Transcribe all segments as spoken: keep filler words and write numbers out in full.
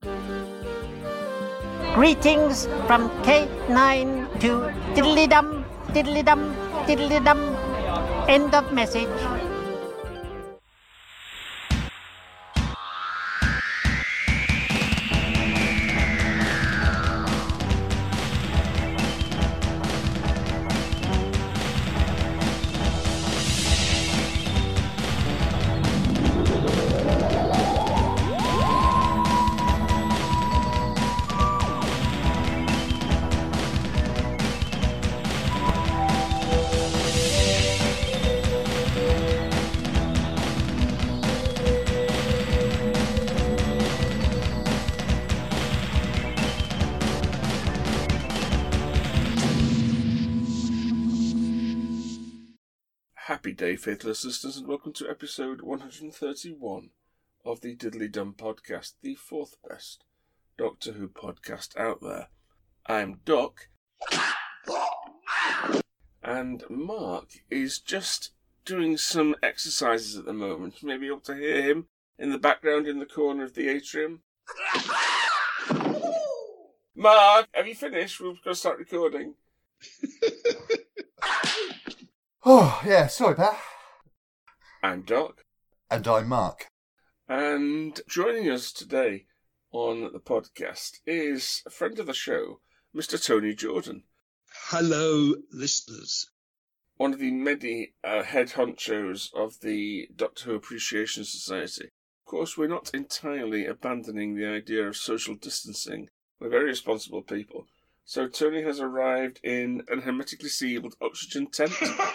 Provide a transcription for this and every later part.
Greetings from K nine to diddly-dum, diddly-dum, diddly-dum. End of message. Happy day, faithless listeners, and welcome to episode one hundred thirty-one of the Diddly Dum Podcast, the fourth best Doctor Who podcast out there. I'm Doc, and Mark is just doing some exercises at the moment. You may be able to hear him in the background in the corner of the atrium. Mark, have you finished? We've got to start recording. Oh, yeah, sorry, pal. I'm Doc. And I'm Mark. And joining us today on the podcast is a friend of the show, Mister Tony Jordan. Hello, listeners. One of the many uh, head honchos of the Doctor Who Appreciation Society. Of course, we're not entirely abandoning the idea of social distancing. We're very responsible people. So Tony has arrived in an hermetically sealed oxygen tent.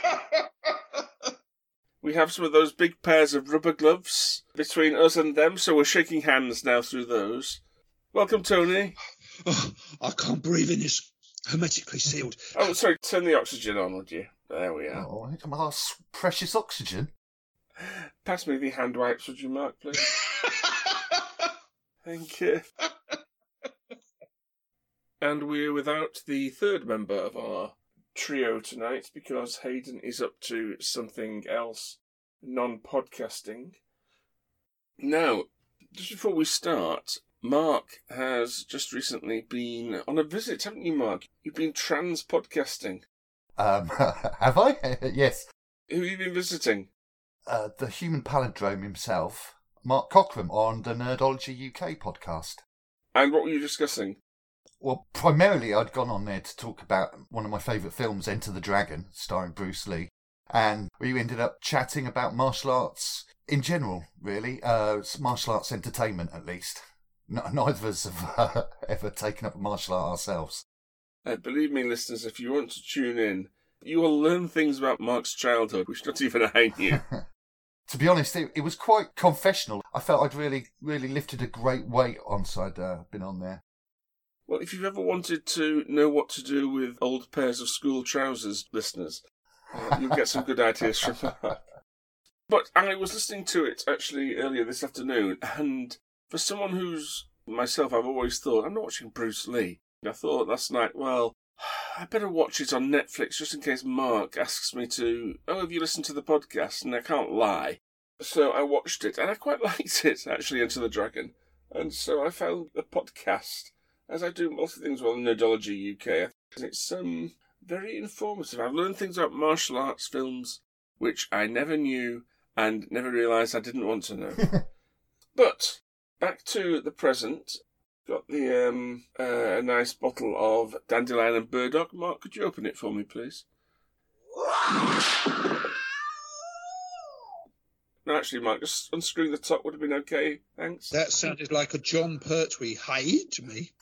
We have some of those big pairs of rubber gloves between us and them, so we're shaking hands now through those. Welcome, Tony. Oh, I can't breathe in this hermetically sealed. Oh, sorry, turn the oxygen on, would you? There we are. Oh, my precious oxygen. Pass me the hand wipes, would you, Mark, please? Thank you. And we're without the third member of our trio tonight because Hayden is up to something else, non-podcasting. Now, just before we start, Mark has just recently been on a visit, haven't you, Mark? You've been trans-podcasting. Um, have I? Yes. Who have you been visiting? Uh, the human palindrome himself, Mark Cockram, on the Nerdology U K podcast. And what were you discussing? Well, primarily I'd gone on there to talk about one of my favourite films, Enter the Dragon, starring Bruce Lee. And we ended up chatting about martial arts in general, really. Uh, martial arts entertainment, at least. No, neither of us have uh, ever taken up a martial art ourselves. Uh, believe me, listeners, if you want to tune in, you will learn things about Mark's childhood, which not even I knew. To be honest, it, it was quite confessional. I felt I'd really, really lifted a great weight once I'd uh, been on there. Well, if you've ever wanted to know what to do with old pairs of school trousers, listeners, uh, you'll get some good ideas from that. But I was listening to it, actually, earlier this afternoon, and for someone who's, myself, I've always thought, I'm not watching Bruce Lee. I thought last night, well, I better watch it on Netflix just in case Mark asks me to, oh, have you listened to the podcast? And I can't lie. So I watched it, and I quite liked it, actually, Enter the Dragon. And so I found the podcast, as I do most of the things on Nerdology U K. It's um, very informative. I've learned things about martial arts films which I never knew and never realised I didn't want to know. But back to the present. Got the um, uh, a nice bottle of Dandelion and Burdock. Mark, could you open it for me, please? No, actually, Mark, just unscrewing the top would have been okay. Thanks. That sounded like a John Pertwee hey to me.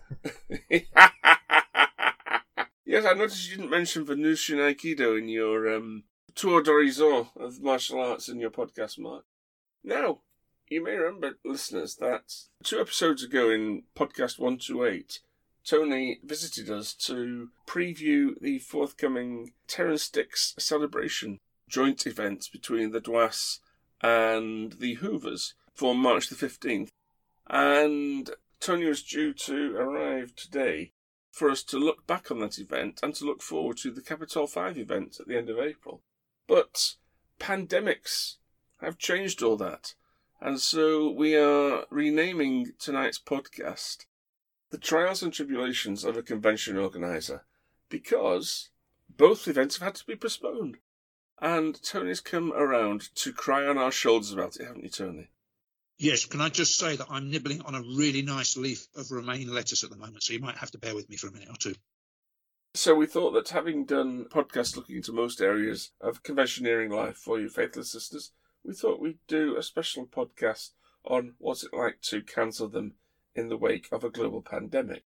Yes, I noticed you didn't mention Venusian Aikido in your um, tour d'horizon of martial arts in your podcast, Mark. Now, you may remember, listeners, that two episodes ago in podcast one twenty-eight, Tony visited us to preview the forthcoming Terrance Dicks celebration joint event between the Dwas and the Hoovers for March the fifteenth. And Tony was due to arrive today for us to look back on that event and to look forward to the Capitol five event at the end of April. But pandemics have changed all that. And so we are renaming tonight's podcast The Trials and Tribulations of a Convention Organiser, because both events have had to be postponed. And Tony's come around to cry on our shoulders about it, haven't you, Tony? Yes, can I just say that I'm nibbling on a really nice leaf of romaine lettuce at the moment, so you might have to bear with me for a minute or two. So we thought that having done podcasts looking into most areas of conventioneering life for you faithless listeners, we thought we'd do a special podcast on what's it like to cancel them in the wake of a global pandemic.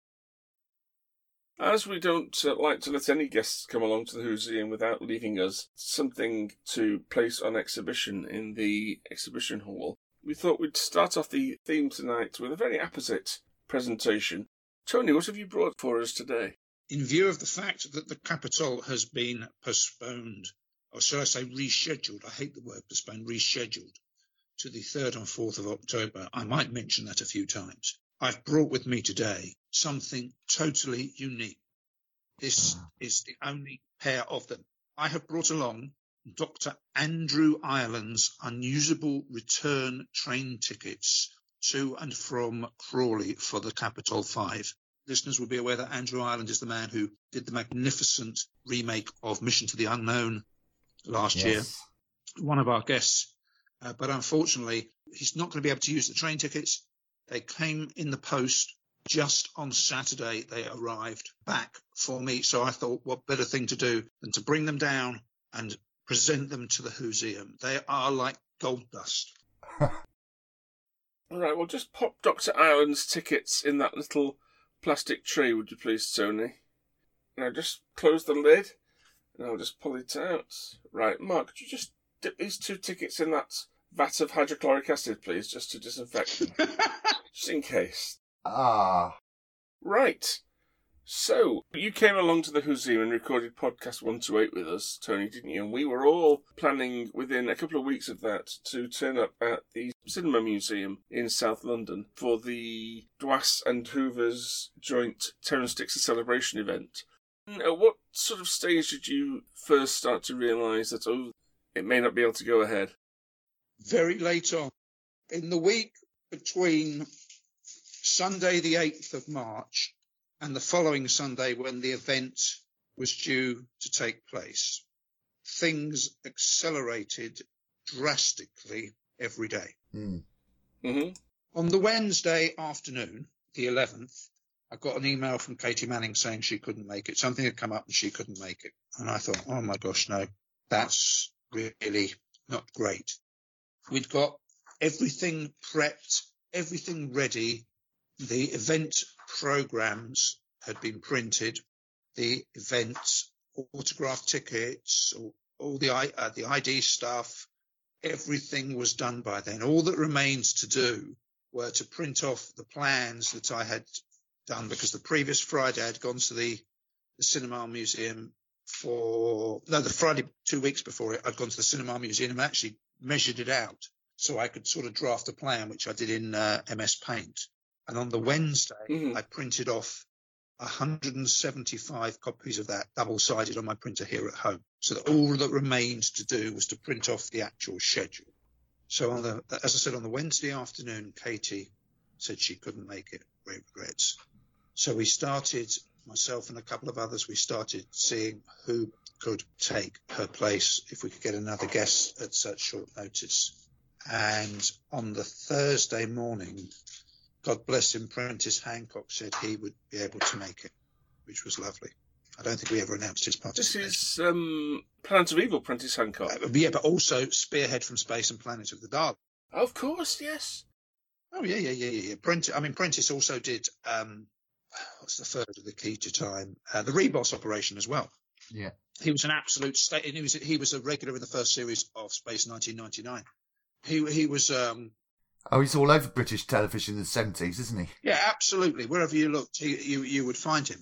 As we don't uh, like to let any guests come along to the Whoseum without leaving us something to place on exhibition in the exhibition hall, we thought we'd start off the theme tonight with a very apposite presentation. Tony, what have you brought for us today? In view of the fact that the Capitol has been postponed, or shall I say rescheduled, I hate the word postponed, rescheduled, to the third and fourth of October, I might mention that a few times. I've brought with me today something totally unique. This is the only pair of them. I have brought along Doctor Andrew Ireland's unusable return train tickets to and from Crawley for the Capitol Five. Listeners will be aware that Andrew Ireland is the man who did the magnificent remake of Mission to the Unknown last yes. year. One of our guests. Uh, but unfortunately, he's not going to be able to use the train tickets. They came in the post just on Saturday. They arrived back for me. So I thought, what better thing to do than to bring them down and present them to the Whoseum. They are like gold dust. All right, well, just pop Doctor Ireland's tickets in that little plastic tray, would you please, Tony? Now just close the lid, and I'll just pull it out. Right, Mark, could you just dip these two tickets in that vat of hydrochloric acid, please, just to disinfect them? Just in case. Ah. Right. So, you came along to the Whoseum and recorded podcast one two eight with us, Tony, didn't you? And we were all planning within a couple of weeks of that to turn up at the Cinema Museum in South London for the Dwas and Hoover's joint Terrance Dixon celebration event. And at what sort of stage did you first start to realise that, oh, it may not be able to go ahead? Very late on. In the week between Sunday the eighth of March and the following Sunday when the event was due to take place, things accelerated drastically every day. Mm. Mm-hmm. On the Wednesday afternoon, the eleventh, I got an email from Katie Manning saying she couldn't make it. Something had come up and she couldn't make it. And I thought, oh my gosh, no, that's really not great. We'd got everything prepped, everything ready. The event programs had been printed. The event autograph tickets, all, all the uh, the I D stuff, everything was done by then. All that remains to do were to print off the plans that I had done, because the previous Friday I had gone to the, the Cinema Museum for, no, the Friday two weeks before it, I'd gone to the Cinema Museum and actually measured it out so I could sort of draft a plan, which I did in uh, M S Paint. And on the Wednesday, mm-hmm. I printed off one hundred seventy-five copies of that double-sided on my printer here at home. So that all that remained to do was to print off the actual schedule. So on the, as I said, on the Wednesday afternoon, Katie said she couldn't make it. Great regrets. So we started, myself and a couple of others, we started seeing who could take her place if we could get another guest at such short notice. And on the Thursday morning, God bless him, Prentice Hancock said he would be able to make it, which was lovely. I don't think we ever announced his participation. This is um, Planet of Evil, Prentice Hancock. Uh, yeah, but also Spearhead from Space and Planet of the Daleks. Of course, yes. Oh, yeah, yeah, yeah, yeah. Prentice, I mean, Prentice also did, um, what's the third of the key to time? Uh, the Reboss operation as well. Yeah. He was an absolute state. He was, he was a regular in the first series of Space nineteen ninety-nine. He, he was... Um, Oh, he's all over British television in the seventies, isn't he? Yeah, absolutely. Wherever you looked, he, you you would find him.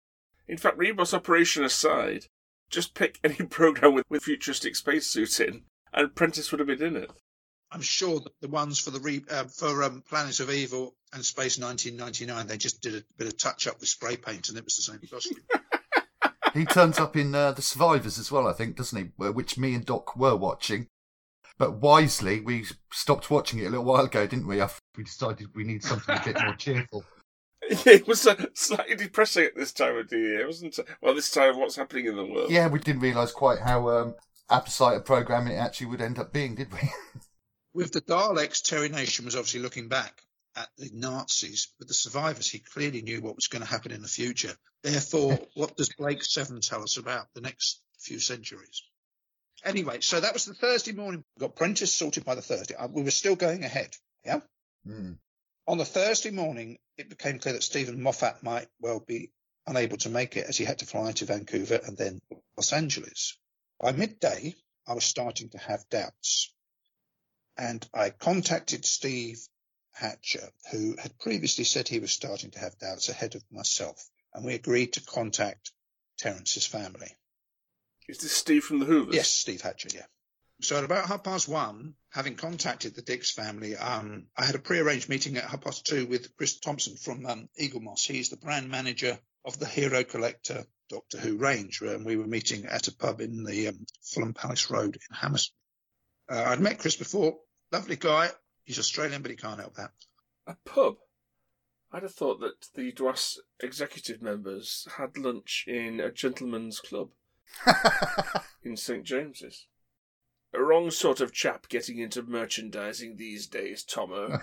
In fact, Reboss operation aside, just pick any programme with, with futuristic spacesuit in, and Prentice would have been in it. I'm sure that the ones for the re, uh, for um, Planet of Evil and Space nineteen ninety-nine, they just did a bit of touch-up with spray paint, and it was the same costume. He turns up in uh, The Survivors as well, I think, doesn't he? Which me and Doc were watching. But wisely, we stopped watching it a little while ago, didn't we? We decided we need something a bit more cheerful. It was uh, slightly depressing at this time of the year, wasn't it? Well, this time of what's happening in the world. Yeah, we didn't realise quite how um, appetite of programming it actually would end up being, did we? With the Daleks, Terry Nation was obviously looking back at the Nazis. With the survivors, he clearly knew what was going to happen in the future. Therefore, what does Blake Seven tell us about the next few centuries? Anyway, so that was the Thursday morning. We got Prentice sorted by the Thursday. We were still going ahead, yeah? Mm. On the Thursday morning, it became clear that Stephen Moffat might well be unable to make it, as he had to fly to Vancouver and then Los Angeles. By midday, I was starting to have doubts. And I contacted Steve Hatcher, who had previously said he was starting to have doubts ahead of myself. And we agreed to contact Terence's family. Is this Steve from the Hoovers? Yes, Steve Hatcher, yeah. So at about half past one, having contacted the Dix family, um, I had a pre-arranged meeting at half past two with Chris Thompson from um, Eagle Moss. He's the brand manager of the Hero Collector Doctor Who range, and we were meeting at a pub in the um, Fulham Palace Road in Hammersmith. Uh, I'd met Chris before. Lovely guy. He's Australian, but he can't help that. A pub? I'd have thought that the D W A S executive members had lunch in a gentleman's club in Saint James's. A wrong sort of chap getting into merchandising these days, Tomo.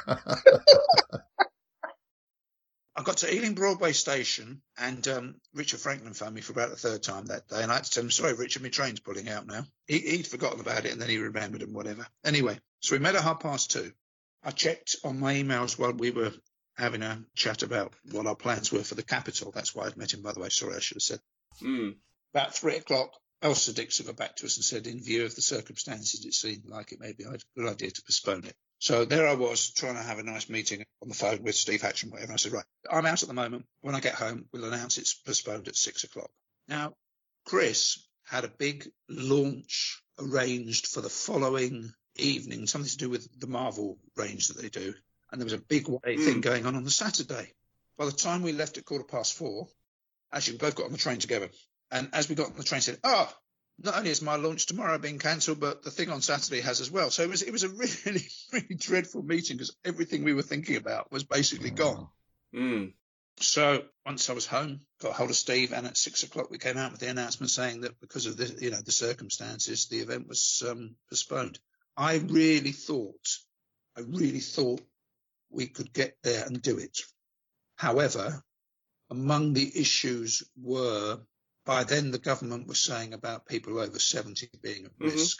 I got to Ealing Broadway Station, and um, Richard Franklin phoned me for about the third time that day, and I had to tell him, sorry, Richard, my train's pulling out now. He, he'd forgotten about it, and then he remembered and whatever. Anyway, so we met at half past two. I checked on my emails while we were having a chat about what our plans were for the capital. That's why I'd met him, by the way. Sorry, I should have said. Mm. About three o'clock, Elsa Dixon got back to us and said, in view of the circumstances, it seemed like it may be a good idea to postpone it. So there I was, trying to have a nice meeting on the phone with Steve Hatch and whatever. I said, right, I'm out at the moment. When I get home, we'll announce it's postponed at six o'clock. Now, Chris had a big launch arranged for the following evening, something to do with the Marvel range that they do. And there was a big mm. thing going on on the Saturday. By the time we left at quarter past four, actually, we both got on the train together. And as we got on the train, said, oh, not only is my launch tomorrow being cancelled, but the thing on Saturday has as well. So it was it was a really, really dreadful meeting because everything we were thinking about was basically gone. Mm. So once I was home, got hold of Steve, and at six o'clock we came out with the announcement saying that because of the you know the circumstances, the event was um, postponed. I really thought, I really thought we could get there and do it. However, among the issues were, by then the government was saying about people over seventy being at mm-hmm. risk.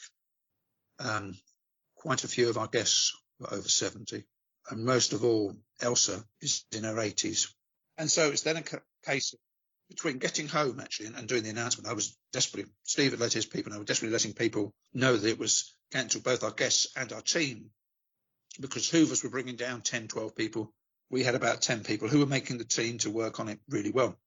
Um, quite a few of our guests were over seventy. And most of all, Elsa is in her eighties. And so it's then a ca- case of between getting home, actually, and, and doing the announcement. I was desperately, Steve had let his people know, desperately letting people know that it was cancelled, both our guests and our team, because Hoovers were bringing down ten, twelve people. We had about ten people who were making the team to work on it really well.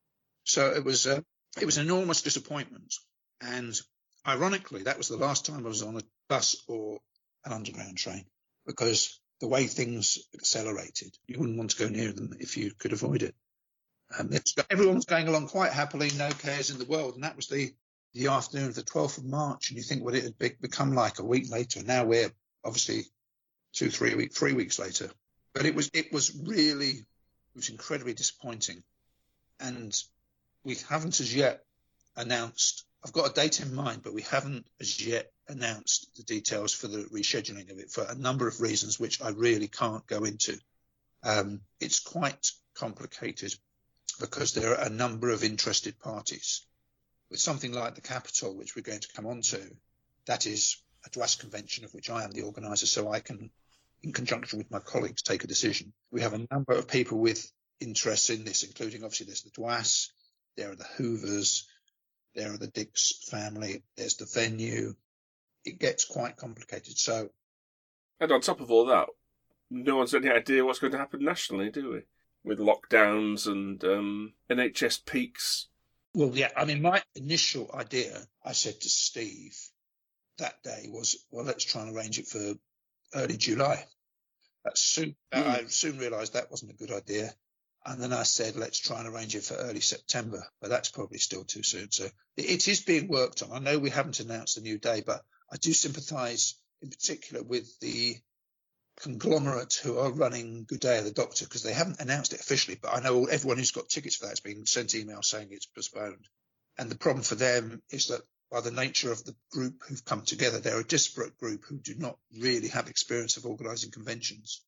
So it was, uh, it was an enormous disappointment. And ironically, that was the last time I was on a bus or an underground train, because the way things accelerated, you wouldn't want to go near them if you could avoid it. Um, everyone was going along quite happily, no cares in the world. And that was the, the afternoon of the twelfth of March. And you think what it had be- become like a week later. Now we're obviously two, three weeks, three weeks later. But it was, it was really, it was incredibly disappointing. And we haven't as yet announced, I've got a date in mind, but we haven't as yet announced the details for the rescheduling of it for a number of reasons, which I really can't go into. Um, it's quite complicated because there are a number of interested parties. With something like the Capitol, which we're going to come on to, that is a D W A S convention of which I am the organiser, so I can, in conjunction with my colleagues, take a decision. We have a number of people with interests in this, including obviously there's the D W A S, there are the Hoovers, there are the Dix family, there's the venue. It gets quite complicated. So, and on top of all that, no one's any idea what's going to happen nationally, do we? With lockdowns and um, N H S peaks. Well, yeah, I mean, my initial idea, I said to Steve that day was, well, let's try and arrange it for early July. That soon, mm. I soon realised that wasn't a good idea. And then I said, let's try and arrange it for early September. But that's probably still too soon. So it is being worked on. I know we haven't announced a new day, but I do sympathise in particular with the conglomerate who are running Good Day of the Doctor, because they haven't announced it officially, but I know everyone who's got tickets for that has been sent emails saying it's postponed. And the problem for them is that by the nature of the group who've come together, they're a disparate group who do not really have experience of organising conventions.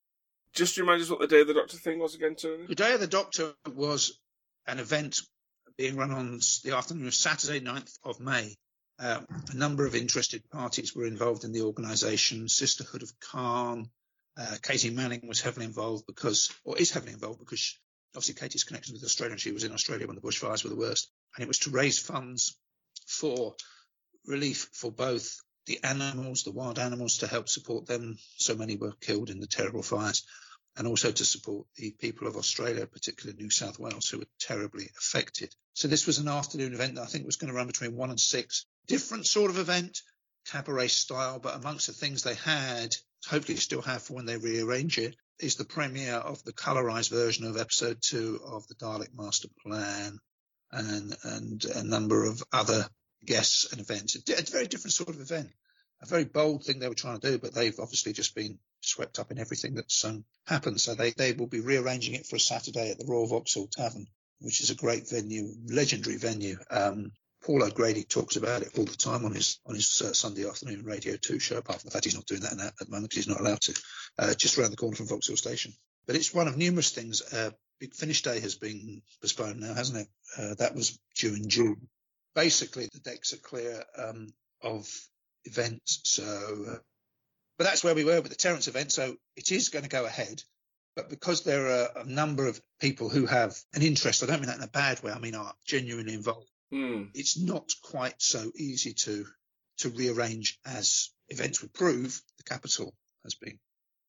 Just remind us what the Day of the Doctor thing was again, Tony. The Day of the Doctor was an event being run on the afternoon of Saturday, ninth of May. Uh, a number of interested parties were involved in the organisation. Sisterhood of Khan, uh, Katie Manning was heavily involved because, or is heavily involved because she, obviously Katie's connected with Australia, and she was in Australia when the bushfires were the worst. And it was to raise funds for relief for both the animals, the wild animals, to help support them. So many were killed in the terrible fires, and also to support the people of Australia, particularly New South Wales, who were terribly affected. So this was an afternoon event that I think was going to run between one and six. Different sort of event, cabaret style, but amongst the things they had, hopefully still have for when they rearrange it, is the premiere of the colorised version of episode two of the Dalek Master Plan, and and a number of other guests and events. It's a very different sort of event, a very bold thing they were trying to do, but they've obviously just been swept up in everything that's um, happened. So they, they will be rearranging it for a Saturday at the Royal Vauxhall Tavern, which is a great venue, legendary venue. Um, Paul O'Grady talks about it all the time on his on his uh, Sunday afternoon Radio two show, apart from the fact he's not doing that at the moment because he's not allowed to, uh, just around the corner from Vauxhall Station. But it's one of numerous things. Uh, Big Finish Day has been postponed now, hasn't it? Uh, that was due in June. Basically, the decks are clear um, of events. So, uh, but that's where we were with the Terence event. So it is going to go ahead. But because there are a number of people who have an interest, I don't mean that in a bad way, I mean are genuinely involved, mm. it's not quite so easy to to rearrange as events would prove the capital has been.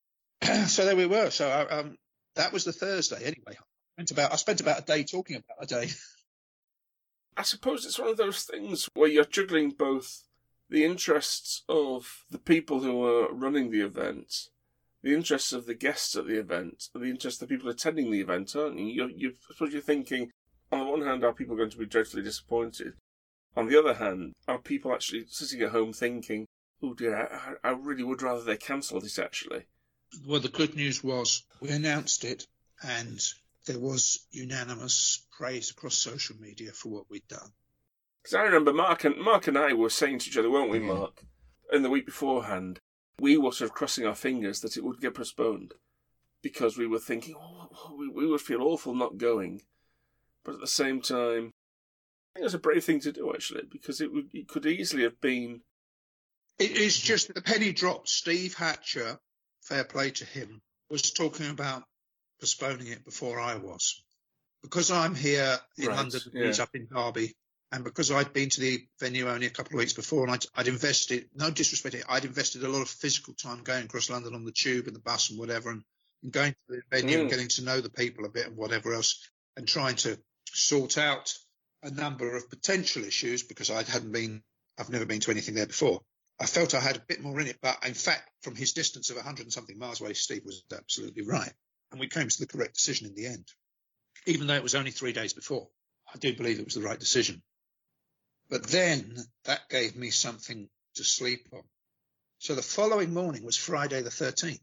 So there we were. So I, um, that was the Thursday anyway. I spent, about, I spent about a day talking about a day. I suppose it's one of those things where you're juggling both the interests of the people who are running the event, the interests of the guests at the event, and the interests of the people attending the event, aren't you? You're, you're, I suppose you're thinking, on the one hand, are people going to be dreadfully disappointed? On the other hand, are people actually sitting at home thinking, oh dear, I, I really would rather they cancel this, actually? Well, the good news was we announced it, and there was unanimous praise across social media for what we'd done. Because I remember Mark and, Mark and I were saying to each other, weren't we, Mark, in the week beforehand, we were sort of crossing our fingers that it would get postponed because we were thinking, oh, we, we would feel awful not going. But at the same time, I think it was a brave thing to do, actually, because it, would, it could easily have been... It is just that the penny dropped. Steve Hatcher, fair play to him, was talking about postponing it before I was. Because I'm here in right, London, yeah. he's up in Derby, and because I'd been to the venue only a couple of weeks before, and I'd, I'd invested, no disrespect, I'd invested a lot of physical time going across London on the tube and the bus and whatever, and, and going to the venue mm. and getting to know the people a bit and whatever else, and trying to sort out a number of potential issues because I hadn't been, I've never been to anything there before. I felt I had a bit more in it, but in fact, from his distance of a hundred and something miles away, Steve was absolutely right. And we came to the correct decision in the end. Even though it was only three days before, I do believe it was the right decision. But then that gave me something to sleep on. So the following morning was Friday the thirteenth.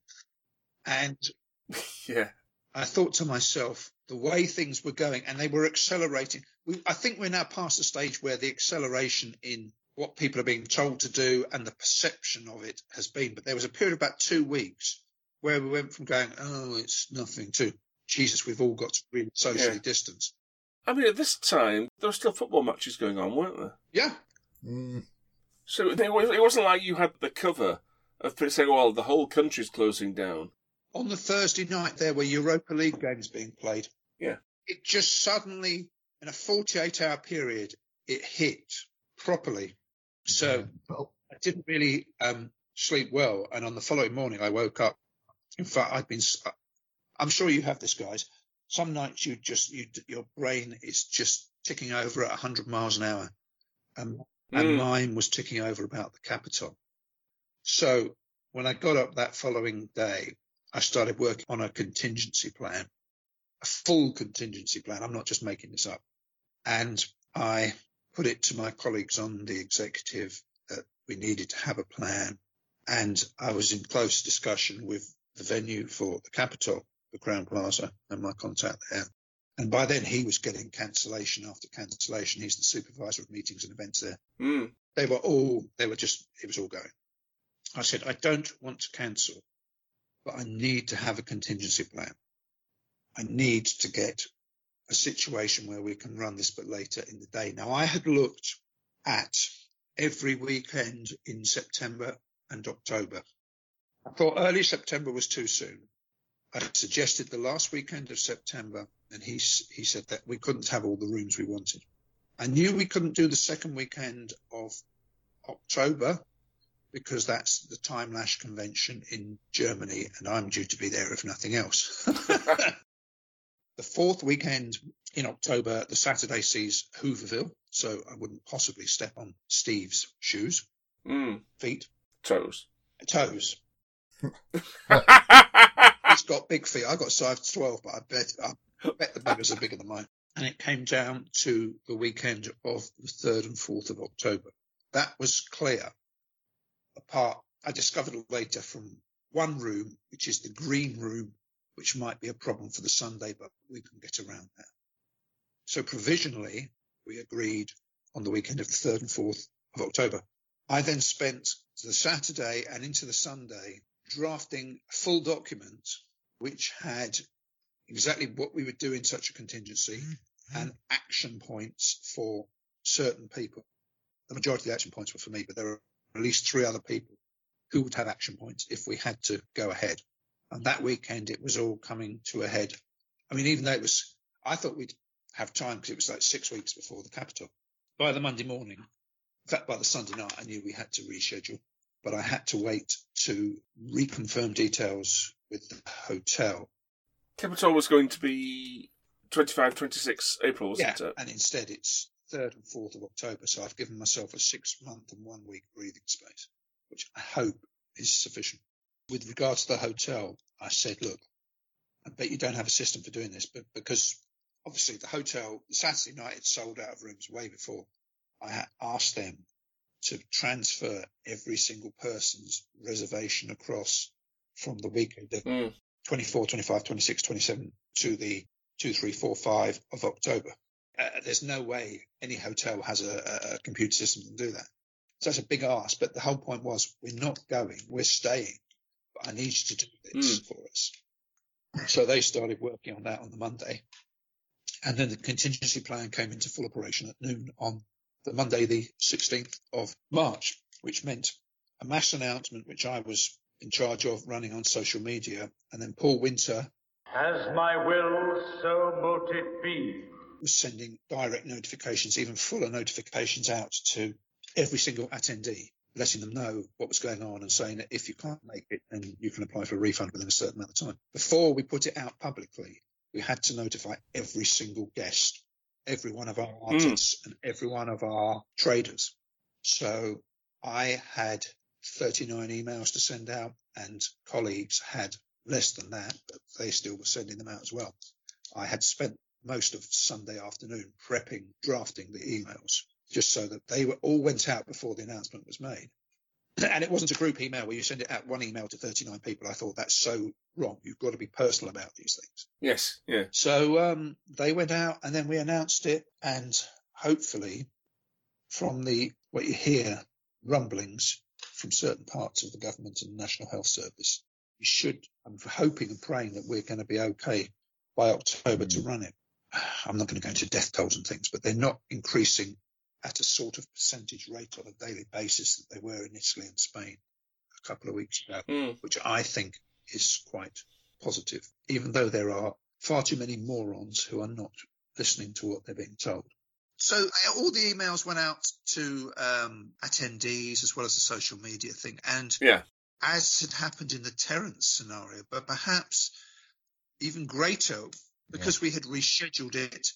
And yeah, I thought to myself, the way things were going, and they were accelerating. We, I think we're now past the stage where the acceleration in what people are being told to do and the perception of it has been. But there was a period of about two weeks where we went from going, oh, it's nothing, to, Jesus, we've all got to really socially yeah. distance. I mean, at this time, there were still football matches going on, weren't there? Yeah. Mm. So it wasn't like you had the cover of saying, well, the whole country's closing down. On the Thursday night, there were Europa League games being played. Yeah. It just suddenly, in a forty-eight hour period, it hit properly. So Well, I didn't really um, sleep well. And on the following morning, I woke up. In fact, I'd been, I'm sure you have this, guys. Some nights you just, you, your brain is just ticking over at one hundred miles an hour. Um, mm. And mine was ticking over about the capital. So when I got up that following day, I started working on a contingency plan, a full contingency plan. I'm not just making this up. And I put it to my colleagues on the executive that we needed to have a plan. And I was in close discussion with the venue for the Capitol, the Crowne Plaza, and my contact there. And by then he was getting cancellation after cancellation. He's the supervisor of meetings and events there. Mm. They were all, they were just, it was all going. I said, I don't want to cancel, but I need to have a contingency plan. I need to get a situation where we can run this, but later in the day. Now, I had looked at every weekend in September and October. I thought early September was too soon. I suggested the last weekend of September, and he, he said that we couldn't have all the rooms we wanted. I knew we couldn't do the second weekend of October because that's the Time Lash convention in Germany, and I'm due to be there if nothing else. The fourth weekend in October, the Saturday sees Hooverville, so I wouldn't possibly step on Steve's shoes, mm. feet, toes, toes. He's got big feet. I got size twelve, but I bet I bet the buggers are bigger than mine. And it came down to the weekend of the third and fourth of October. That was clear. Apart, I discovered later from one room, which is the green room, which might be a problem for the Sunday, but we can get around that. So provisionally, we agreed on the weekend of the third and fourth of October. I then spent the Saturday and into the Sunday drafting a full document which had exactly what we would do in such a contingency mm-hmm. and action points for certain people. The majority of the action points were for me, but there were at least three other people who would have action points if we had to go ahead. And that weekend, it was all coming to a head. I mean, even though it was, I thought we'd have time because it was like six weeks before the Capitol. By the Monday morning, in fact, by the Sunday night, I knew we had to reschedule, but I had to wait to reconfirm details with the hotel. Capitol was going to be twenty-five, twenty-six April, wasn't yeah, it? And instead it's third and fourth of October. So I've given myself a six month and one week breathing space, which I hope is sufficient. With regard to the hotel, I said, look, I bet you don't have a system for doing this, but because obviously the hotel, Saturday night, it sold out of rooms way before. I had asked them to transfer every single person's reservation across from the weekend of mm. twenty-four, twenty-five, twenty-six, twenty-seven to the two, three, four, five of October. Uh, there's no way any hotel has a, a computer system to do that. So that's a big ask. But the whole point was, we're not going, we're staying. But I need you to do this mm. for us. So they started working on that on the Monday. And then the contingency plan came into full operation at noon on the Monday, the sixteenth of March, which meant a mass announcement, which I was in charge of running on social media. And then Paul Winter, as my will, so mote it be, was sending direct notifications, even fuller notifications out to every single attendee, letting them know what was going on and saying that if you can't make it, then you can apply for a refund within a certain amount of time. Before we put it out publicly, we had to notify every single guest, every one of our artists mm. and every one of our traders. So I had thirty-nine emails to send out, and colleagues had less than that, but they still were sending them out as well. I had spent most of Sunday afternoon prepping, drafting the emails, just so that they were all went out before the announcement was made. And it wasn't a group email where you send it out one email to thirty-nine people. I thought that's so wrong. You've got to be personal about these things. Yes, yeah. So um, they went out and then we announced it. And hopefully from the what you hear rumblings from certain parts of the government and the National Health Service, you should, I'm hoping and praying that we're going to be okay by October mm. to run it. I'm not going to go into death tolls and things, but they're not increasing at a sort of percentage rate on a daily basis that they were in Italy and Spain a couple of weeks ago, mm. which I think is quite positive, even though there are far too many morons who are not listening to what they're being told. So all the emails went out to um, attendees as well as the social media thing. And yeah. as had happened in the Terence scenario, but perhaps even greater, because yeah. we had rescheduled it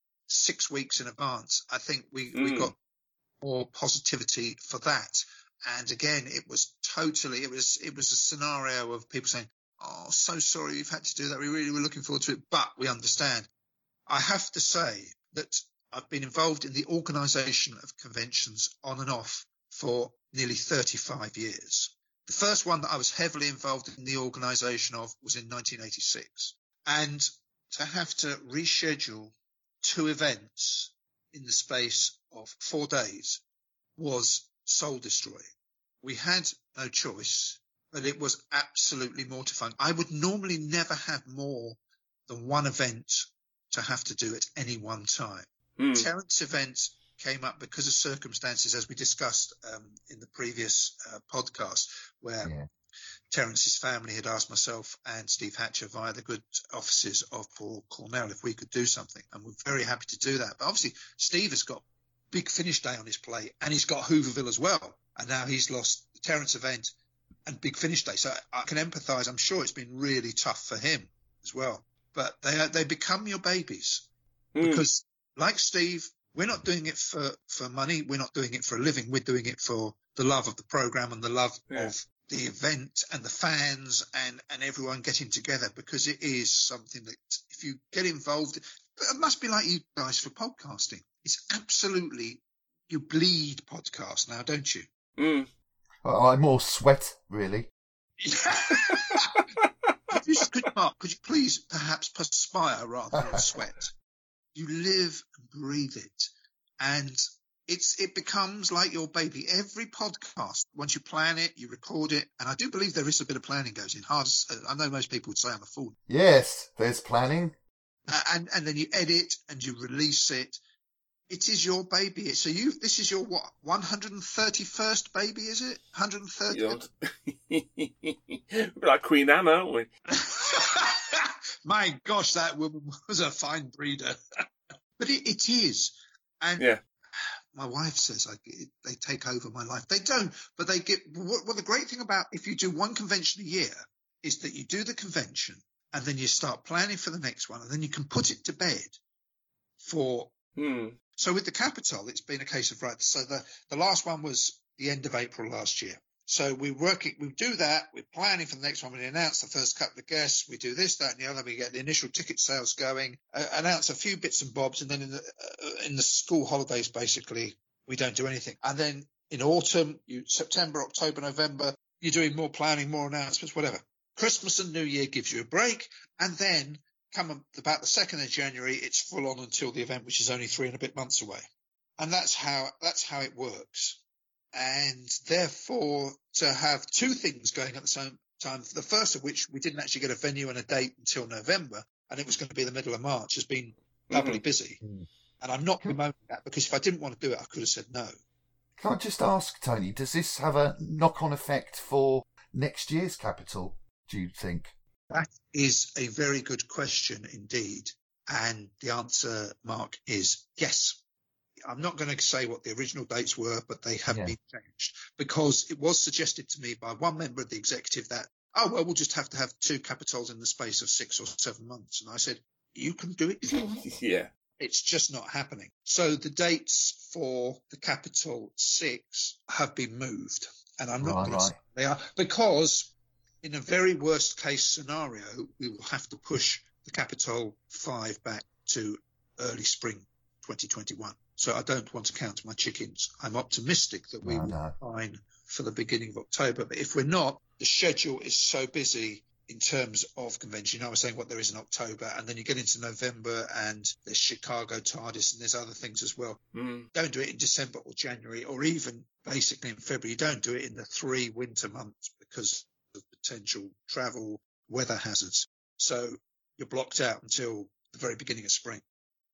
six weeks in advance, I think we, mm. we got more positivity for that. And again, it was totally, it was, it was a scenario of people saying, oh, so sorry you've had to do that. We really were looking forward to it, but we understand. I have to say that I've been involved in the organisation of conventions on and off for nearly thirty-five years. The first one that I was heavily involved in the organisation of was in nineteen eighty-six. And to have to reschedule two events in the space of four days was soul-destroying. We had no choice, but it was absolutely mortifying. I would normally never have more than one event to have to do at any one time. Mm. Terence event came up because of circumstances, as we discussed um, in the previous uh, podcast, where yeah. Terence's family had asked myself and Steve Hatcher via the good offices of Paul Cornell if we could do something, and we're very happy to do that. But obviously Steve has got Big Finish Day on his plate, and he's got Hooverville as well, and now he's lost the Terence event and Big Finish Day, so I can empathise. I'm sure it's been really tough for him as well, but they are, they become your babies mm. because, like Steve, we're not doing it for, for money. We're not doing it for a living. We're doing it for the love of the programme and the love yeah. of the event and the fans and, and everyone getting together, because it is something that if you get involved, it must be like you guys for podcasting. It's absolutely, you bleed podcast now, don't you? Mm. Well, I more sweat, really. could, you, could, Mark, could you please perhaps perspire rather than sweat? You live and breathe it, and it's it becomes like your baby. Every podcast, once you plan it, you record it, and I do believe there is a bit of planning goes in. Hard, as, I know most people would say I'm a fool. Yes, there's planning, uh, and and then you edit and you release it. It is your baby. So you, this is your what, one hundred thirty-first baby, is it? one hundred thirty. We're like Queen Anne, aren't we? My gosh, that woman was a fine breeder. But it, it is. And yeah. my wife says I, it, they take over my life. They don't, but they get, well, the great thing about if you do one convention a year is that you do the convention and then you start planning for the next one, and then you can put it to bed for, hmm. So with the Capitol, it's been a case of, right, so the, the last one was the end of April last year. So we're working, we do that, we're planning for the next one, we announce the first couple of guests, we do this, that and the other, we get the initial ticket sales going, uh, announce a few bits and bobs, and then in the, uh, in the school holidays, basically, we don't do anything. And then in autumn, you September, October, November, you're doing more planning, more announcements, whatever. Christmas and New Year gives you a break, and then come about the second of January, it's full on until the event, which is only three and a bit months away. And that's how that's how it works. And therefore, to have two things going at the same time, the first of which we didn't actually get a venue and a date until November, and it was going to be the middle of March, has been doubly mm-hmm. busy. Mm. And I'm not bemoaning that, because if I didn't want to do it, I could have said no. Can I just ask, Tony, does this have a knock-on effect for next year's Capitol, do you think? That is a very good question indeed. And the answer, Mark, is yes. I'm not going to say what the original dates were, but they have yeah. been changed, because it was suggested to me by one member of the executive that, oh, well, we'll just have to have two Capitols in the space of six or seven months. And I said, you can do it if you want. Yeah. It's just not happening. So the dates for the Capitol six have been moved. And I'm not right, going to right. say they are, because in a very worst case scenario, we will have to push the Capitol five back to early spring twenty twenty-one. So I don't want to count my chickens. I'm optimistic that we no, will no. be fine for the beginning of October. But if we're not, the schedule is so busy in terms of convention. You know, I was saying what there is in October, and then you get into November and there's Chicago TARDIS and there's other things as well. Mm. Don't do it in December or January, or even basically in February. You don't do it in the three winter months because of potential travel, weather hazards. So you're blocked out until the very beginning of spring.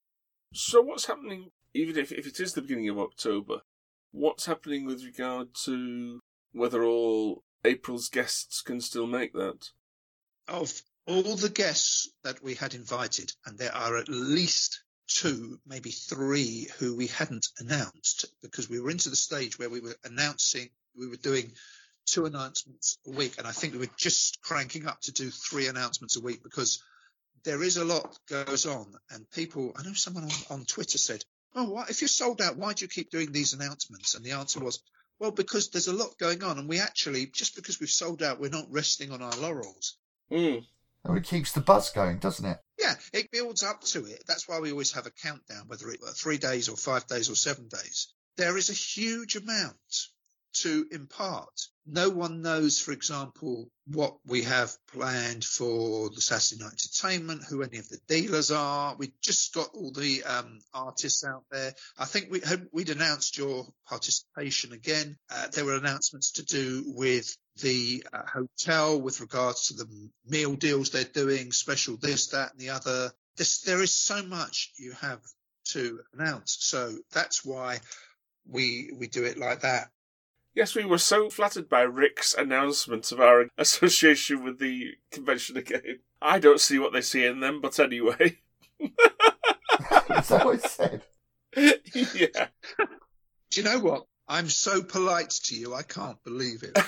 So what's happening, even if, if it is the beginning of October, what's happening with regard to whether all April's guests can still make that? Of all the guests that we had invited, and there are at least two, maybe three, who we hadn't announced, because we were into the stage where we were announcing, we were doing two announcements a week, and I think we were just cranking up to do three announcements a week, because there is a lot goes on, and people, I know someone on, on Twitter said, oh, what, if you're sold out, why do you keep doing these announcements? And the answer was, well, because there's a lot going on, and we actually, just because we've sold out, we're not resting on our laurels. Mm. Oh, it keeps the buzz going, doesn't it? Yeah, it builds up to it. That's why we always have a countdown, whether it were three days or five days or seven days. There is a huge amount to impart. No one knows, for example, what we have planned for the Saturday Night Entertainment, who any of the dealers are. We just got all the um, artists out there. I think we had, we'd announced your participation again. Uh, there were announcements to do with the uh, hotel with regards to the meal deals they're doing, special this, that, and the other. This, there is so much you have to announce. So that's why we we do it like that. Yes, we were so flattered by Rick's announcement of our association with the convention again. I don't see what they see in them, but anyway. Is that what it said? Yeah. Do you know what? I'm so polite to you, I can't believe it.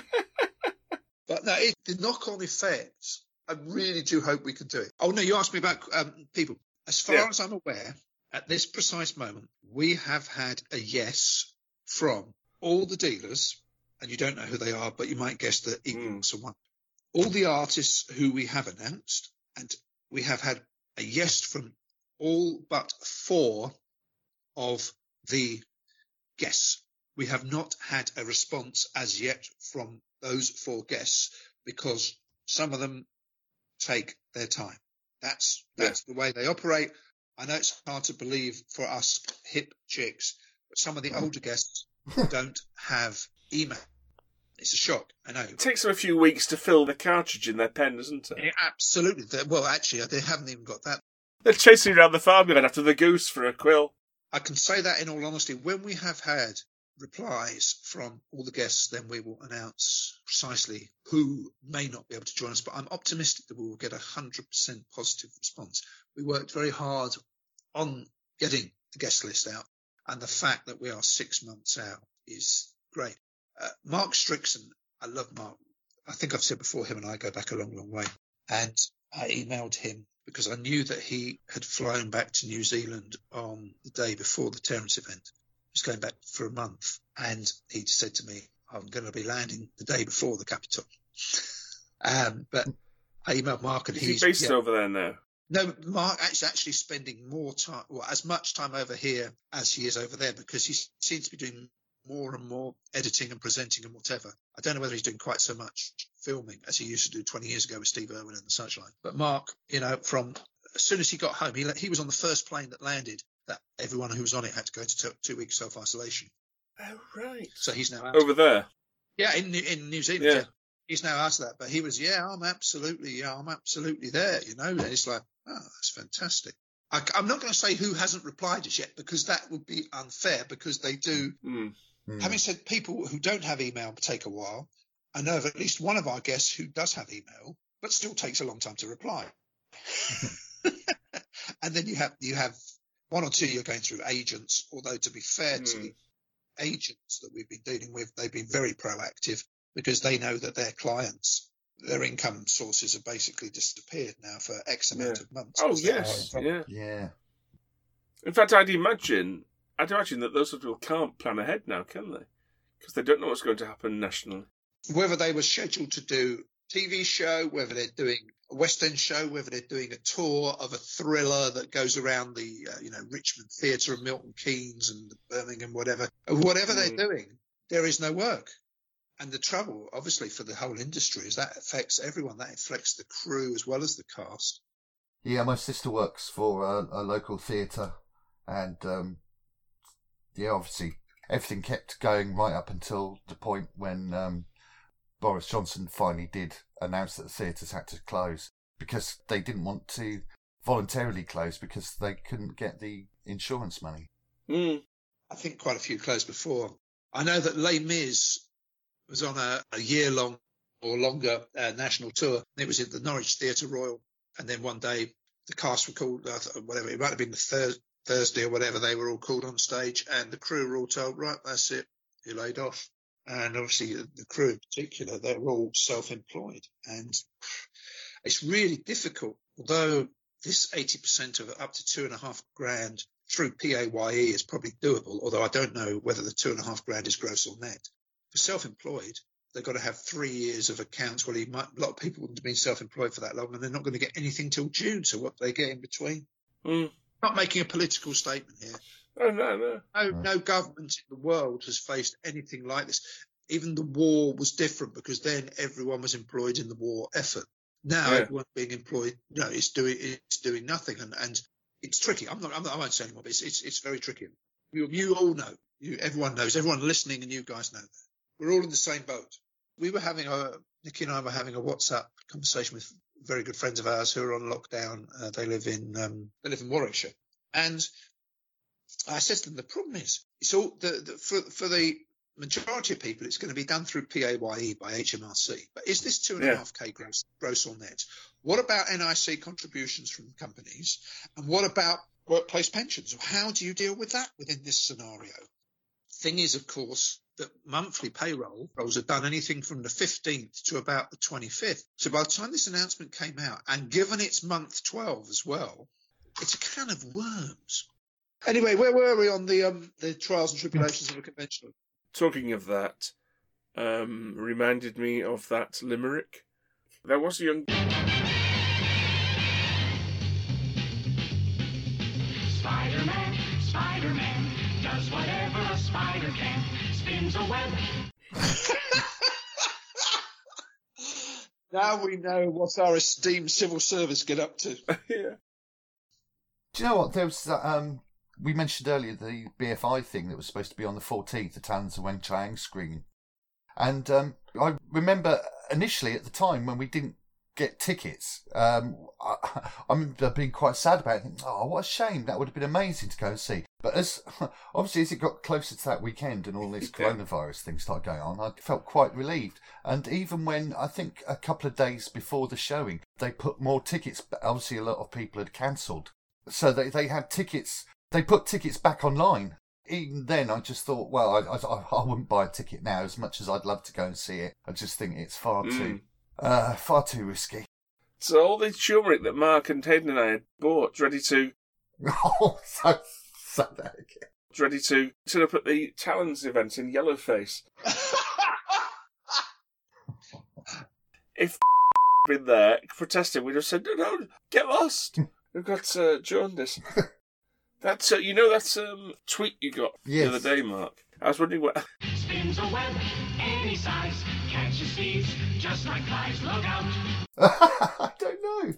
But no, it, the knock-on effects, I really do hope we can do it. Oh, no, you asked me about um, people. As far Yeah. as I'm aware, at this precise moment, we have had a yes from all the dealers, and you don't know who they are, but you might guess that Eagles are one. All the artists who we have announced, and we have had a yes from all but four of the guests. We have not had a response as yet from those four guests because some of them take their time. That's that's yeah. the way they operate. I know it's hard to believe for us hip chicks, but some of the older guests don't have email. It's a shock, I know. It takes them a few weeks to fill the cartridge in their pen, doesn't it? Yeah, absolutely. They're, well, actually, they haven't even got that. They're chasing around the farmyard after the goose for a quill. I can say that in all honesty. When we have had replies from all the guests, then we will announce precisely who may not be able to join us. But I'm optimistic that we will get a one hundred percent positive response. We worked very hard on getting the guest list out, and the fact that we are six months out is great. Uh, Mark Strickson, I love Mark. I think I've said before, him and I go back a long, long way. And I emailed him because I knew that he had flown back to New Zealand on the day before the Terence event. He was going back for a month, and he said to me, I'm going to be landing the day before the Capitol. Um, but I emailed Mark, and Is he's he based yeah, over there now? No, Mark is actually spending more time, well, as much time over here as he is over there, because he seems to be doing more and more editing and presenting and whatever. I don't know whether he's doing quite so much filming as he used to do twenty years ago with Steve Irwin and the Searchlight. But Mark, you know, from as soon as he got home, he he was on the first plane that landed. That everyone who was on it had to go to two, two weeks self isolation. Oh right. So he's now out over there. Yeah, in in New Zealand. Yeah. yeah. He's now out of that, but he was, yeah, I'm absolutely, yeah, I'm absolutely there. You know, and it's like, oh, that's fantastic. I, I'm not going to say who hasn't replied as yet because that would be unfair because they do. Mm. Mm. Having said people who don't have email take a while, I know of at least one of our guests who does have email, but still takes a long time to reply. And then you have you have one or two you're going through agents, although to be fair Mm. to the agents that we've been dealing with, they've been very proactive because they know that their clients, their income sources have basically disappeared now for X amount Yeah. of months. Oh because they're yes, having trouble. yeah. Yeah. In fact, I'd imagine, I'd imagine that those people can't plan ahead now, can they? Because they don't know what's going to happen nationally. Whether they were scheduled to do a T V show, whether they're doing a West End show, whether they're doing a tour of a thriller that goes around the, uh, you know, Richmond Theatre and Milton Keynes and Birmingham, whatever, whatever Mm. they're doing, there is no work. And the trouble, obviously, for the whole industry is that affects everyone. That affects the crew as well as the cast. Yeah, my sister works for a, a local theatre, and um, yeah, obviously everything kept going right up until the point when um, Boris Johnson finally did announce that the theatres had to close because they didn't want to voluntarily close because they couldn't get the insurance money. Mm. I think quite a few closed before. I know that Les Mis was on a, a year-long or longer uh, national tour. It was at the Norwich Theatre Royal, and then one day the cast were called, uh, whatever, it might have been the thir- Thursday or whatever, they were all called on stage, and the crew were all told, right, that's it, you're laid off. And obviously the crew in particular, they're all self-employed. And it's really difficult, although this eighty percent of up to two and a half grand through P A Y E is probably doable, although I don't know whether the two and a half grand is gross or net. For self-employed, they've got to have three years of accounts. Well, you might, a lot of people wouldn't have been self-employed for that long, and they're not going to get anything till June. So what do they get in between? Mm. Not making a political statement here. Oh, no, no. No, no government in the world has faced anything like this. Even the war was different because then everyone was employed in the war effort. Now Yeah. everyone's being employed. No, it's doing it's doing nothing, and, and it's tricky. I'm not, I'm not. I won't say anymore. But it's it's, it's very tricky. You you all know. You everyone knows. Everyone listening, and you guys know that we're all in the same boat. We were having a Nikki and I were having a WhatsApp conversation with very good friends of ours who are on lockdown. Uh, they live in um, they live in Warwickshire, and I said to them, the problem is it's all the, the for for the majority of people, it's going to be done through P A Y E by H M R C. But is this two and a Yeah. half K gross, gross or net? What about N I C contributions from companies? And what about workplace pensions? How do you deal with that within this scenario? Thing is, of course, that monthly payroll rolls are done anything from the fifteenth to about the twenty-fifth. So by the time this announcement came out, and given it's month twelve as well, it's a can of worms. Anyway, where were we on the um, the trials and tribulations of a conventional? Talking of that, um, reminded me of that limerick. There was a young... Spider-Man, Spider-Man, does whatever a spider can, spins a web. Now we know what our esteemed civil service get up to. yeah. Do you know what? There was that, um, we mentioned earlier the B F I thing that was supposed to be on the fourteenth, the Talons of Weng Chiang screening. And um, I remember initially at the time when we didn't get tickets, um, I, I remember being quite sad about it. Thinking, oh, what a shame. That would have been amazing to go and see. But as obviously as it got closer to that weekend and all this coronavirus thing started going on, I felt quite relieved. And even when I think a couple of days before the showing, they put more tickets, but obviously a lot of people had cancelled. So they, they had tickets, they put tickets back online. Even then, I just thought, well, I, I, I wouldn't buy a ticket now as much as I'd love to go and see it. I just think it's far Mm. too, uh, far too risky. So all the turmeric that Mark and Hayden and I had bought, ready to Oh, so, so that again. ready to turn up at the Talons event in Yellowface. If been there protesting, we'd have said, no, no, get lost. We've got uh, jaundice. That's, uh, you know that um, tweet you got Yes. the other day, Mark? I was wondering what... Spins a web, any size, catches thieves, just like flies, look out. I don't know.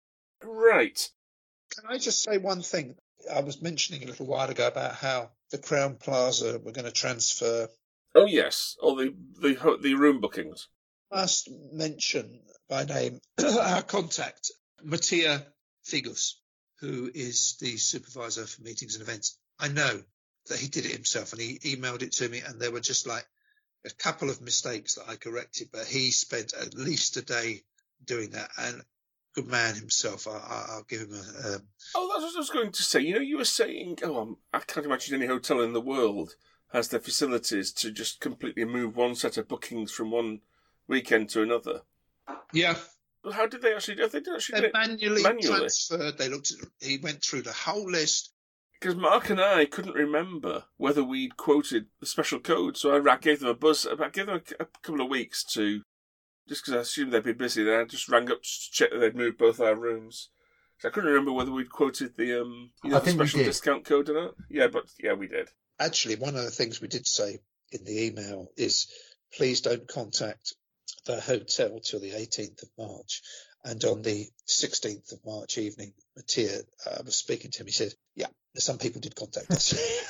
Right. Can I just say one thing? I was mentioning a little while ago about how the Crown Plaza were going to transfer. Oh, yes. All the, the, ho- the room bookings. I must mention by name our contact, Mattia Figus, who is the supervisor for meetings and events. I know that he did it himself, and he emailed it to me, and there were just like a couple of mistakes that I corrected, but he spent at least a day doing that, and good man himself. I, I, I'll give him a... Um, Oh, that's what I was going to say. You know, you were saying, oh, um, I can't imagine any hotel in the world has the facilities to just completely move one set of bookings from one weekend to another. yeah, Well, how did they actually do it? They did actually do they it manually, manually. transferred. They looked at, he went through the whole list. Because Mark and I couldn't remember whether we'd quoted the special code, so I gave them a buzz. I gave them a, a couple of weeks to, just because I assumed they'd be busy. Then I just rang up to check that they'd moved both our rooms. So I couldn't remember whether we'd quoted the um, you know, I the think we special did. discount code or not. Yeah, but yeah, we did. Actually, one of the things we did say in the email is please don't contact the hotel till the eighteenth of March. And on the sixteenth of March evening, Mattia uh, was speaking to him. He said, yeah, some people did contact us.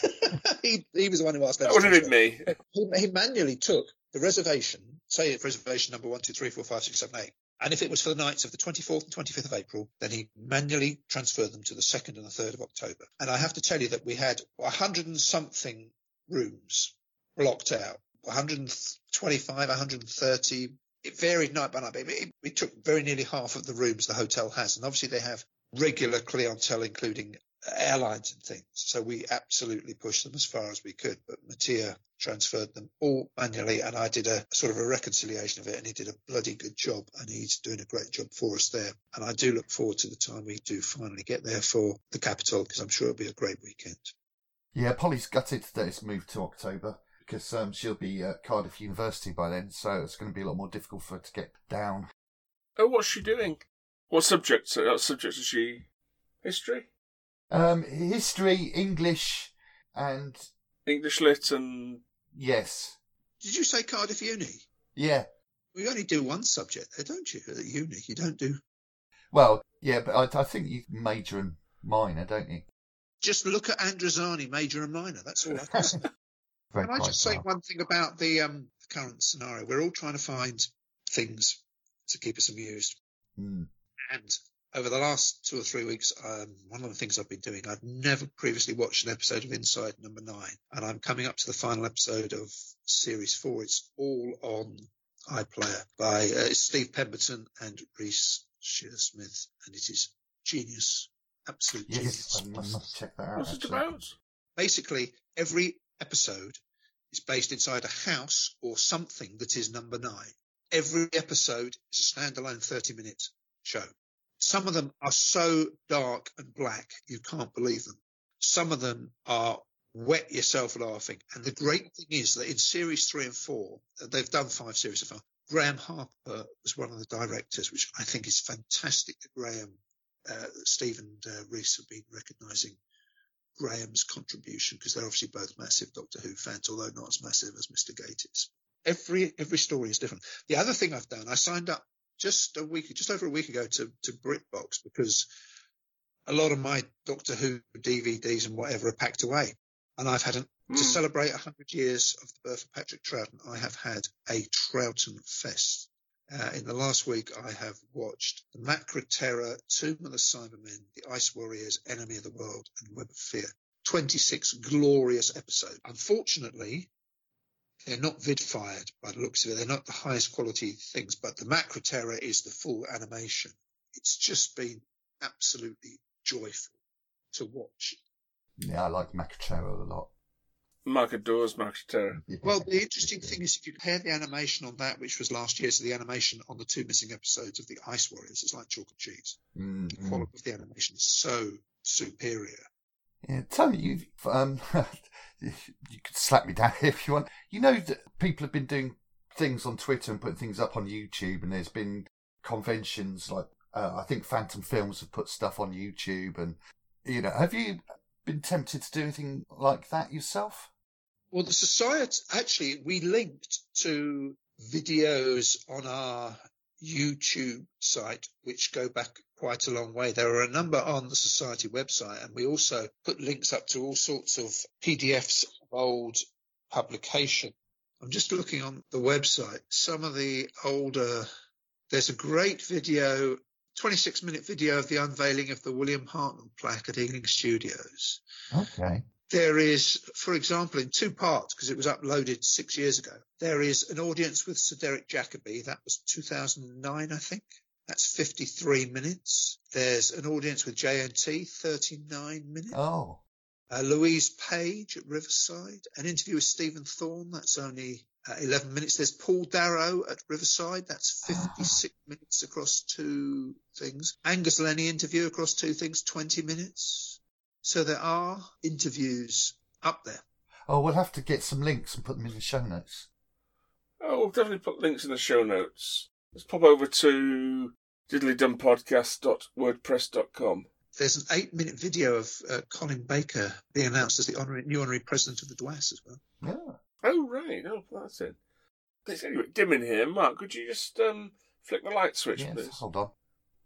he, he was the one who asked. That would have been me. He, he manually took the reservation, say it's reservation number one, two, three, four, five, six, seven, eight. And if it was for the nights of the twenty-fourth and twenty-fifth of April, then he manually transferred them to the second and the third of October. And I have to tell you that we had a hundred and something rooms blocked out, one hundred twenty-five, one hundred thirty. It varied night by night, but it, it took very nearly half of the rooms the hotel has. And obviously they have regular clientele, including airlines and things. So we absolutely pushed them as far as we could. But Mattia transferred them all manually, and I did a sort of a reconciliation of it, and he did a bloody good job, and he's doing a great job for us there. And I do look forward to the time we do finally get there for the capital, because I'm sure it'll be a great weekend. Yeah, Polly's gutted that it's moved to October because um, she'll be at Cardiff University by then, so it's going to be a lot more difficult for her to get down. Oh, what's she doing? What subjects? What subjects is she? History? Um, history, English, and English Lit and... yes. Did you say Cardiff Uni? Yeah. We only do one subject there, don't you, at uni? You don't do... Well, yeah, but I, I think you major and minor, don't you? Just look at Androzani, major and minor. That's all I can say. Can I just say one thing about the um, current scenario? We're all trying to find things to keep us amused. Mm. And over the last two or three weeks, um, one of the things I've been doing, I've never previously watched an episode of Inside Number Nine, and I'm coming up to the final episode of Series Four. It's all on iPlayer by uh, Steve Pemberton and Reese Shearsmith, and it is genius, absolute Yes, genius. I must check that out. What's it actually. about? Basically, every episode is based inside a house or something that is number nine. Every episode is a standalone thirty-minute show. Some of them are so dark and black, you can't believe them. Some of them are wet yourself laughing. And the great thing is that in series three and four, they've done five series so far. Graham Harper was one of the directors, which I think is fantastic that Graham, uh, Steve and uh, Reese have been recognising Graham's contribution, because they're obviously both massive Doctor Who fans, although not as massive as Mister Gate is. Every every story is different. The other thing I've done, I signed up just a week, just over a week ago to, to BritBox, because a lot of my Doctor Who D V Ds and whatever are packed away. And I've had, an, mm. to celebrate one hundred years of the birth of Patrick Troughton, I have had a Troughton Fest. Uh, in the last week, I have watched The Macra Terror, Tomb of the Cybermen, The Ice Warriors, Enemy of the World, and Web of Fear. twenty-six glorious episodes. Unfortunately, they're not vid-fired by the looks of it. They're not the highest quality things, but The Macra Terror is the full animation. It's just been absolutely joyful to watch. Yeah, I like Macachero a lot. Mark adores Macra Terror. Yeah. Well, the interesting thing is if you compare the animation on that, which was last year, to the animation on the two missing episodes of The Ice Warriors, it's like chalk and cheese. Mm, The quality mm. of the animation is so superior. Yeah, Tony, you um, you could slap me down if you want. You know that people have been doing things on Twitter and putting things up on YouTube, and there's been conventions like uh, I think Phantom Films have put stuff on YouTube, and you know, have you been tempted to do anything like that yourself? Well, the Society, actually, we linked to videos on our YouTube site, which go back quite a long way. There are a number on the Society website, and we also put links up to all sorts of P D Fs of old publication. I'm just looking on the website. Some of the older, there's a great video, twenty-six minute video of the unveiling of the William Hartnell plaque at Ealing Studios. Okay. There is, for example, in two parts, because it was uploaded six years ago, there is an audience with Sir Derek Jacobi. That was two thousand nine, I think. That's fifty-three minutes. There's an audience with J N T, thirty-nine minutes. Oh. Uh, Louise Page at Riverside. An interview with Stephen Thorne. That's only uh, eleven minutes. There's Paul Darrow at Riverside. That's fifty-six minutes across two things. Angus Lenny interview across two things, twenty minutes. So there are interviews up there. Oh, we'll have to get some links and put them in the show notes. Oh, we'll definitely put links in the show notes. Let's pop over to diddlydumpodcast dot wordpress dot com. There's an eight-minute video of uh, Colin Baker being announced as the honorary, new honorary president of the D W A S as well. Yeah. Oh, right. Oh, that's it. It's anyway dim in here. Mark, could you just um, flick the light switch, Yes, please? hold on.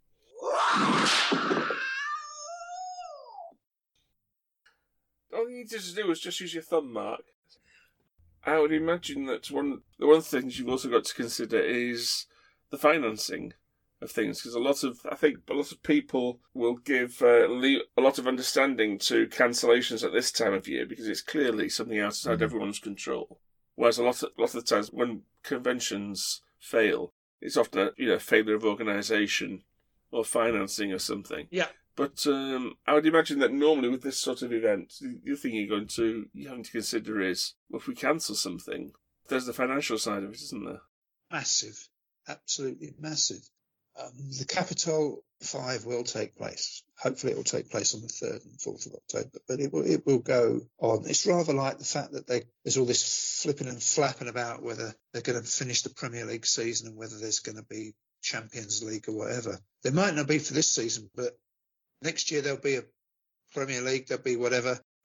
All you needed to do was just use your thumb, Mark. I would imagine that one the one thing you've also got to consider is the financing of things, because a lot of I think a lot of people will give uh, le- a lot of understanding to cancellations at this time of year because it's clearly something outside mm-hmm. everyone's control. Whereas a lot of, a lot of the times when conventions fail, it's often a you know failure of organisation or financing or something. Yeah. But um, I would imagine that normally with this sort of event, the thing you're going to you're having to consider is, well, if we cancel something, there's the financial side of it, isn't there? Massive, absolutely massive. Um, the Capitol Five will take place. Hopefully, it will take place on the third and fourth of October, but it will it will go on. It's rather like the fact that they, there's all this flipping and flapping about whether they're going to finish the Premier League season and whether there's going to be Champions League or whatever. There might not be for this season, but next year there'll be a Premier League, there'll be whatever.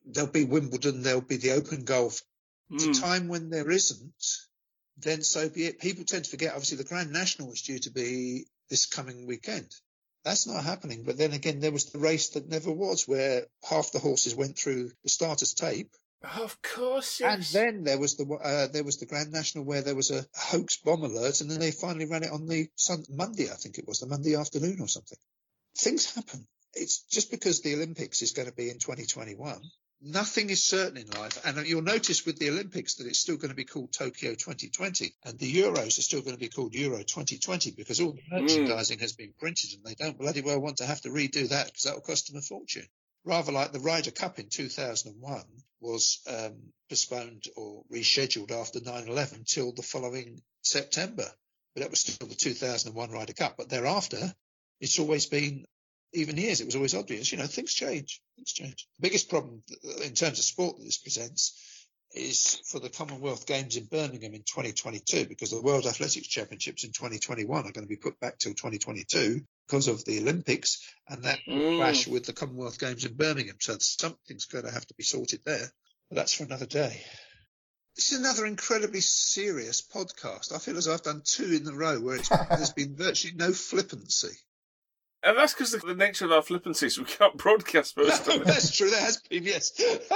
there'll be Wimbledon, there'll be the Open Golf. It's Mm. a time when there isn't, then so be it. People tend to forget, obviously, the Grand National was due to be this coming weekend. That's not happening. But then again, there was the race that never was, where half the horses went through the starter's tape. Of course, yes. And then there was the uh, there was the Grand National where there was a hoax bomb alert, and then they finally ran it on the sun- Monday, I think it was, the Monday afternoon or something. Things happen. It's just because the Olympics is going to be in twenty twenty-one. Nothing is certain in life. And you'll notice with the Olympics that it's still going to be called Tokyo twenty twenty. And the Euros are still going to be called Euro twenty twenty because all the merchandising mm. has been printed, and they don't bloody well want to have to redo that because that will cost them a fortune. Rather like the Ryder Cup in two thousand one was um, postponed or rescheduled after nine eleven till the following September. But that was still the two thousand one Ryder Cup. But thereafter, it's always been, even years, it was always obvious. You know, things change. Things change. The biggest problem in terms of sport that this presents is for the Commonwealth Games in Birmingham in twenty twenty-two, because the World Athletics Championships in twenty twenty-one are going to be put back till twenty twenty-two because of the Olympics and that Mm. clash with the Commonwealth Games in Birmingham. So something's going to have to be sorted there. But that's for another day. This is another incredibly serious podcast. I feel as though I've done two in a row where it's, there's been virtually no flippancy. And that's because of the nature of our flippancies. We can't broadcast most of it. That's true. There has been, yes.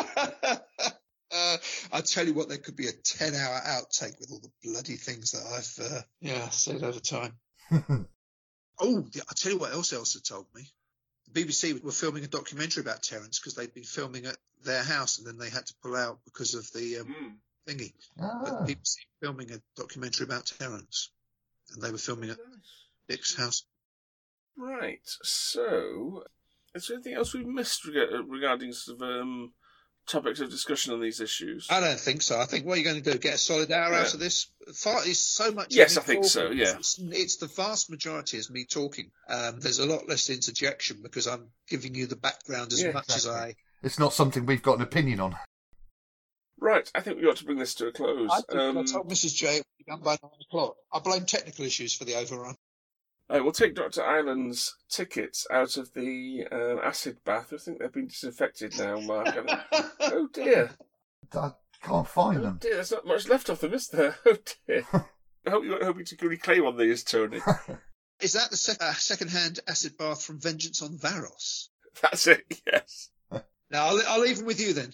uh, I tell you what, there could be a ten-hour outtake with all the bloody things that I've, uh, yeah, said over time. Oh, yeah, I'll tell you what else Elsa told me. The B B C were filming a documentary about Terence because they'd been filming at their house and then they had to pull out because of the um, Mm. thingy. Ah. But the B B C were filming a documentary about Terence, and they were filming at Dick's house. Right, so is there anything else we've missed reg- regarding sort of um, topics of discussion on these issues? I don't think so. I think what you're going to do, get a solid hour Yeah. out of this. Far is so much. Yes, of I me think so, talking. yeah. It's, it's the vast majority is me talking. Um, there's a lot less interjection because I'm giving you the background as Yeah, much exactly. as I. It's not something we've got an opinion on. Right, I think we ought to bring this to a close. I, think Um, I told Missus J it would be done by nine o'clock. I blame technical issues for the overrun. Uh, we'll take Doctor Ireland's tickets out of the um, acid bath. I think they've been disinfected now, Mark. I think- oh dear. I can't find Oh them. dear, there's not much left of them, is there? Oh dear. I hope you're hoping to reclaim on these, Tony. Is that the sec- uh, second-hand acid bath from Vengeance on Varos? That's it, yes. Now, I'll, I'll leave them with you then.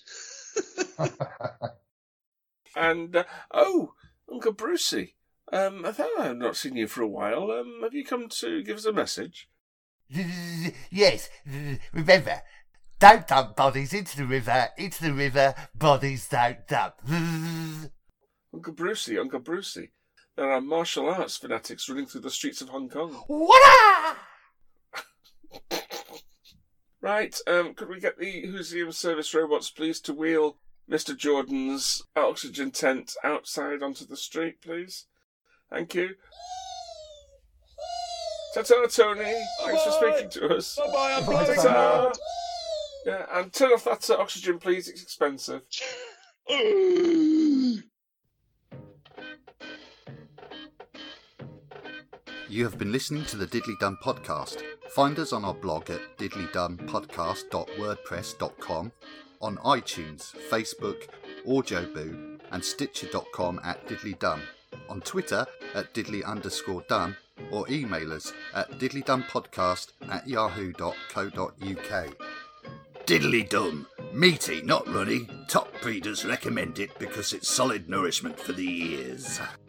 And, uh, oh, Uncle Brucey. Um, I thought I've not seen you for a while. Um, have you come to give us a message? Yes, remember, don't dump bodies into the river, into the river, bodies don't dump. Uncle Brucey, Uncle Brucey. There are martial arts fanatics running through the streets of Hong Kong. What? Right, um, could we get the Museum service robots, please, to wheel Mister Jordan's oxygen tent outside onto the street, please? Thank you. Ta-ta, Tony. Thanks for speaking to us. Bye-bye, I'm Bye, blowing ta-ta. hard. Yeah, and turn off that uh, oxygen, please. It's expensive. You have been listening to the Diddly Dum podcast. Find us on our blog at diddly dum podcast dot wordpress dot com, on iTunes, Facebook, Audioboo, and Stitcher dot com at Diddly Dum, on Twitter at diddly underscore dum, or email us at diddlydumpodcast at yahoo dot co dot uk. Diddly dum. Meaty, not runny. Top breeders recommend it because it's solid nourishment for the ears.